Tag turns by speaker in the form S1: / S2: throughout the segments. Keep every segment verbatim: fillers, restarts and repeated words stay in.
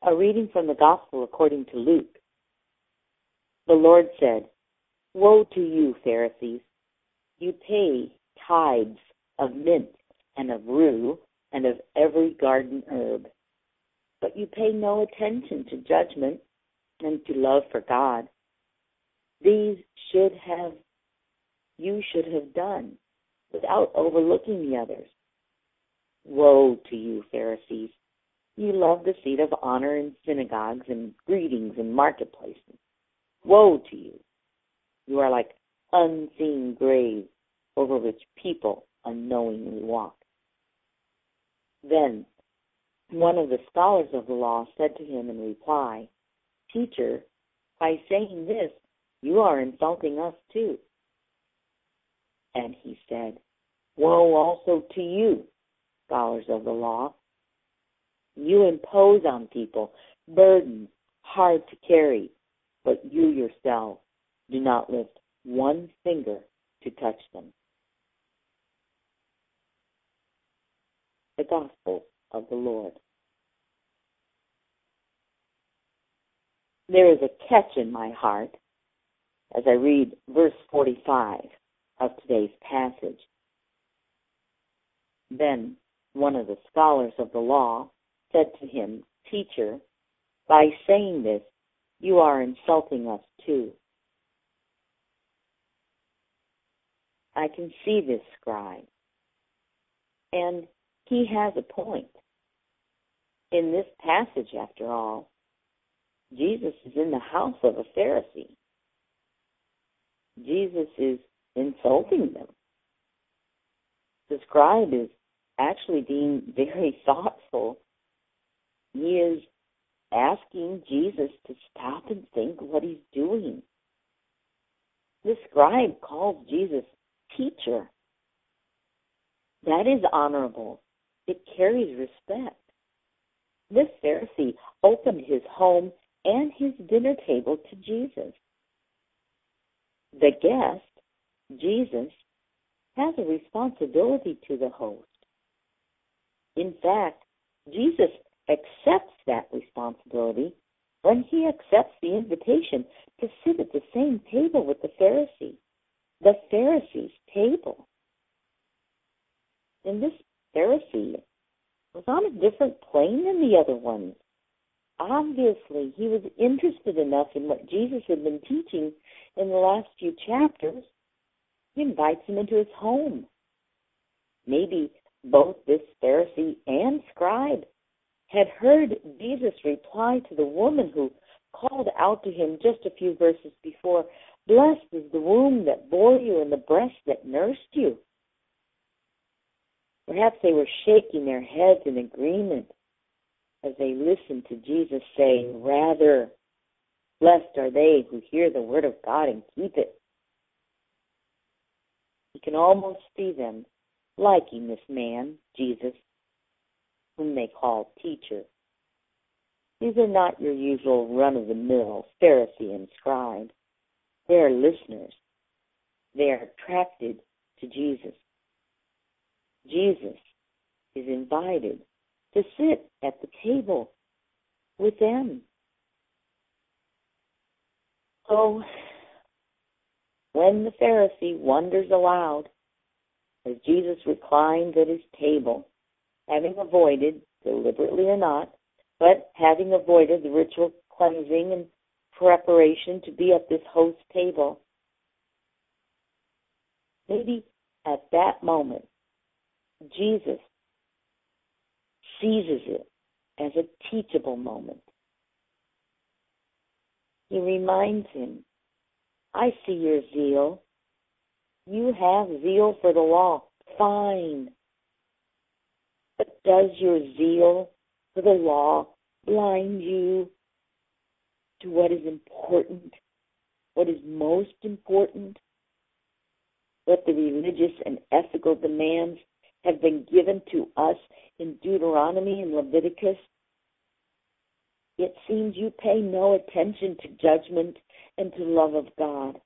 S1: A reading from the Gospel according to Luke. The Lord said, "Woe to you, Pharisees! You pay tithes of mint and of rue and of every garden herb, but you pay no attention to judgment and to love for God. These should have you should have done without overlooking the others. Woe to you, Pharisees! You love the seat of honor in synagogues and greetings in marketplaces. Woe to you! You are like unseen graves over which people unknowingly walk." Then one of the scholars of the law said to him in reply, "Teacher, by saying this, you are insulting us too." And he said, "Woe also to you, scholars of the law! You impose on people burdens hard to carry, but you yourselves do not lift one finger to touch them." The Gospel of the Lord. There is a catch in my heart as I read verse forty-five of today's passage. Then one of the scholars of the law said to him, "Teacher, by saying this, you are insulting us too." I can see this scribe, and he has a point. In this passage, after all, Jesus is in the house of a Pharisee. Jesus is insulting them. The scribe is actually being very thoughtful. He is asking Jesus to stop and think what he's doing. The scribe calls Jesus teacher. That is honorable. It carries respect. This Pharisee opened his home and his dinner table to Jesus. The guest, Jesus, has a responsibility to the host. In fact, Jesus accepts that responsibility when he accepts the invitation to sit at the same table with the Pharisee, the Pharisee's table. And this Pharisee was on a different plane than the other ones. Obviously, he was interested enough in what Jesus had been teaching in the last few chapters. He invites him into his home. Maybe both this Pharisee and scribe had heard Jesus reply to the woman who called out to him just a few verses before, "Blessed is the womb that bore you and the breast that nursed you." Perhaps they were shaking their heads in agreement as they listened to Jesus say, "Rather, blessed are they who hear the word of God and keep it." You can almost see them liking this man, Jesus, whom they call teacher. These are not your usual run-of-the-mill Pharisee and scribe. They are listeners. They are attracted to Jesus. Jesus is invited to sit at the table with them. So, when the Pharisee wonders aloud, as Jesus reclines at his table, having avoided, deliberately or not, but having avoided the ritual cleansing and preparation to be at this host table, maybe at that moment, Jesus seizes it as a teachable moment. He reminds him, "I see your zeal. You have zeal for the law. Fine. But does your zeal for the law blind you to what is important, what is most important? What the religious and ethical demands have been given to us in Deuteronomy and Leviticus? It seems you pay no attention to judgment and to love of God."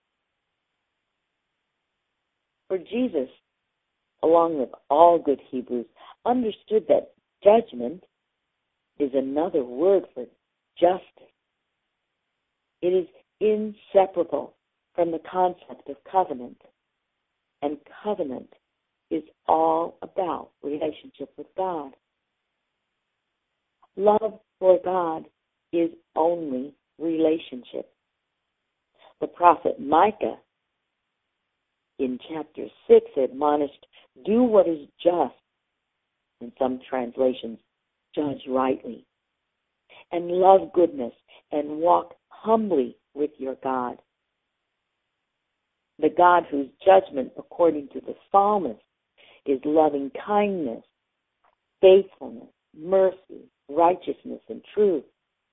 S1: For Jesus, along with all good Hebrews, understood that judgment is another word for justice. It is inseparable from the concept of covenant. And covenant is all about relationship with God. Love for God is only relationship. The prophet Micah in chapter six admonished, do what is just, in some translations, judge rightly, and love goodness and walk humbly with your God. The God whose judgment, according to the psalmist, is loving kindness, faithfulness, mercy, righteousness, and truth.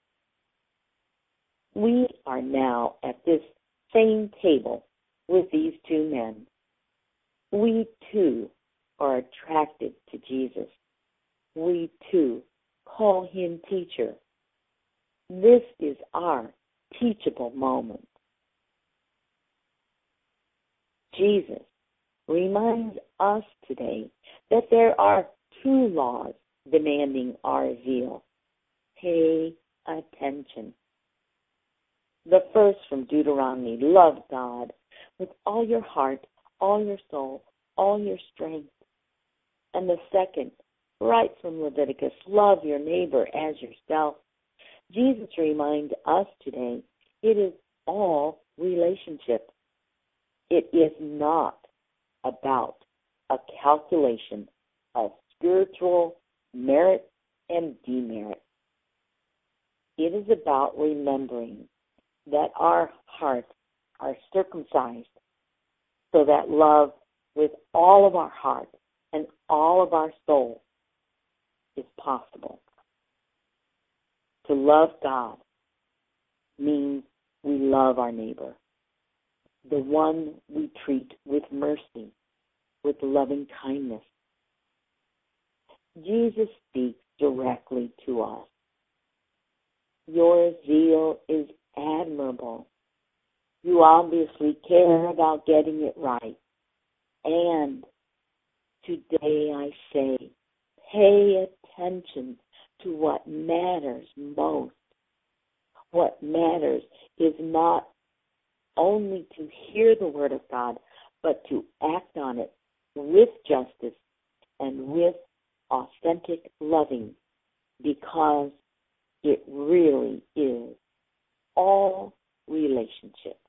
S1: We are now at this same table with these two men. We too are attracted to Jesus. We too call him teacher. This is our teachable moment. Jesus reminds us today that there are two laws demanding our zeal. Pay attention. The first from Deuteronomy, love God with all your heart, all your soul, all your strength. And the second, right from Leviticus, love your neighbor as yourself. Jesus reminds us today it is all relationship. It is not about a calculation of spiritual merit and demerit. It is about remembering that our hearts are circumcised so that love with all of our heart and all of our soul is possible. To love God means we love our neighbor, the one we treat with mercy, with loving kindness. Jesus speaks directly to us. Your zeal is admirable. You obviously care about getting it right. And today I say, pay attention to what matters most. What matters is not only to hear the word of God, but to act on it with justice and with authentic loving, because it really is all relationship.